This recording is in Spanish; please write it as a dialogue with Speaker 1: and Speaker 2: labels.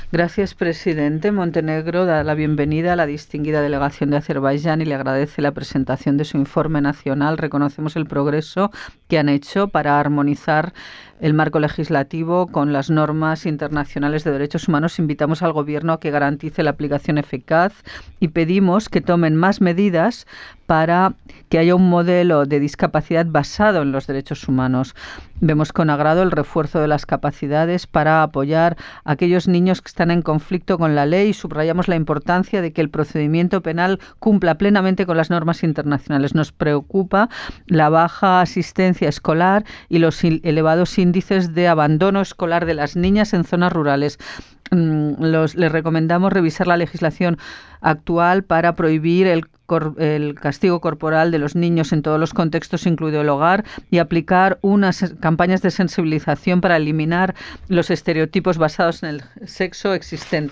Speaker 1: Gracias, presidente. Montenegro da la bienvenida a la distinguida delegación de Azerbaiyán y le agradece la presentación de su informe nacional. Reconocemos el progreso que han hecho para armonizar el marco legislativo con las normas internacionales de derechos humanos. Invitamos al Gobierno a que garantice la aplicación eficaz y pedimos que tomen más medidas para que haya un modelo de discapacidad basado en los derechos humanos. Vemos con agrado el refuerzo de las capacidades para apoyar a aquellos niños que están en conflicto con la ley y subrayamos la importancia de que el procedimiento penal cumpla plenamente con las normas internacionales. Nos preocupa la baja asistencia escolar y los elevados índices de abandono escolar de las niñas en zonas rurales. Les recomendamos revisar la legislación actual para prohibir el castigo corporal de los niños en todos los contextos, incluido el hogar, y aplicar unas campañas de sensibilización para eliminar los estereotipos basados en el sexo existentes.